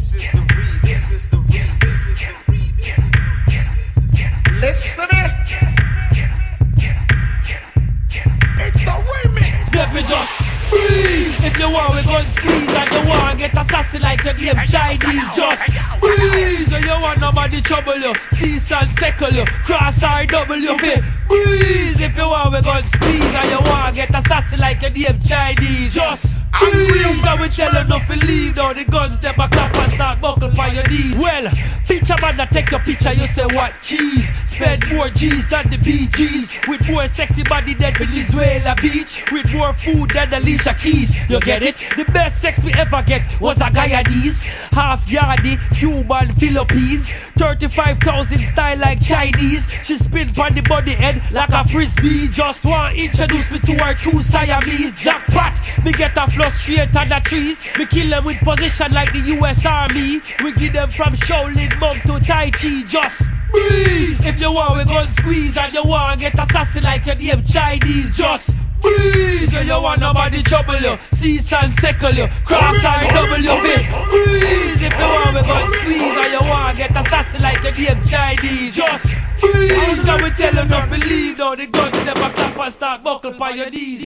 Listen it. It's the remix. Never just breeze. If you want, we gon' squeeze. And you want, get assassin like your name Chinese. Just breeze. And you want nobody trouble you. Cease and settle you. Cross RW. Breeze. If you want, we gon' squeeze. And you want, get assassin like your name Chinese. Just breeze. And we tell you not to leave. Now the guns them a clap and start buckle by your knees. Well, picture man that take your picture, you say what cheese. Spend more G's than the BGs. With more sexy body than Venezuela Beach. With more food than Alicia Keys. You get it? The best sex we ever get was a Guyanese. Half yardy, Cuban, Philippines. 35,000 style like Chinese. She spin on the body head like a frisbee. Just want introduce me to her two Siamese. Jackpot, me get a flow straight on the trees. Me kill them with position like the US Army. We give them from Shaolin Monk to Tai Chi. Just breeze. If you want, we gon' squeeze. And you want, get assassin like your name Chinese. Just breeze. And you want nobody trouble you. Cease and settle you. Cross RW. Breeze. If you want, we gon' squeeze. And you want, get assassin like your name Chinese. Just breeze. And we tell you not to leave. Now the guns never clap and start buckle by your knees.